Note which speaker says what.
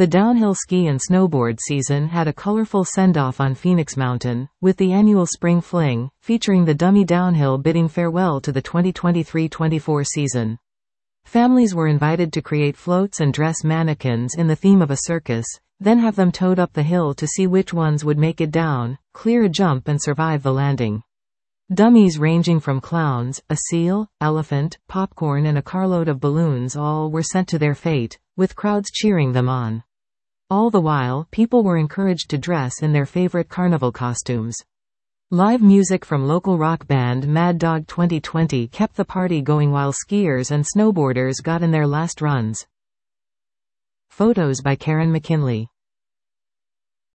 Speaker 1: The downhill ski and snowboard season had a colorful send-off on Phoenix Mountain, with the annual Spring Fling, featuring the Dummy Downhill bidding farewell to the 2023-24 season. Families were invited to create floats and dress mannequins in the theme of a circus, then have them towed up the hill to see which ones would make it down, clear a jump and survive the landing. Dummies ranging from clowns, a seal, elephant, popcorn and a carload of balloons all were sent to their fate, with crowds cheering them on. All the while, people were encouraged to dress in their favorite carnival costumes. Live music from local rock band Mad Dog 2020 kept the party going while skiers and snowboarders got in their last runs. Photos by Karen McKinley.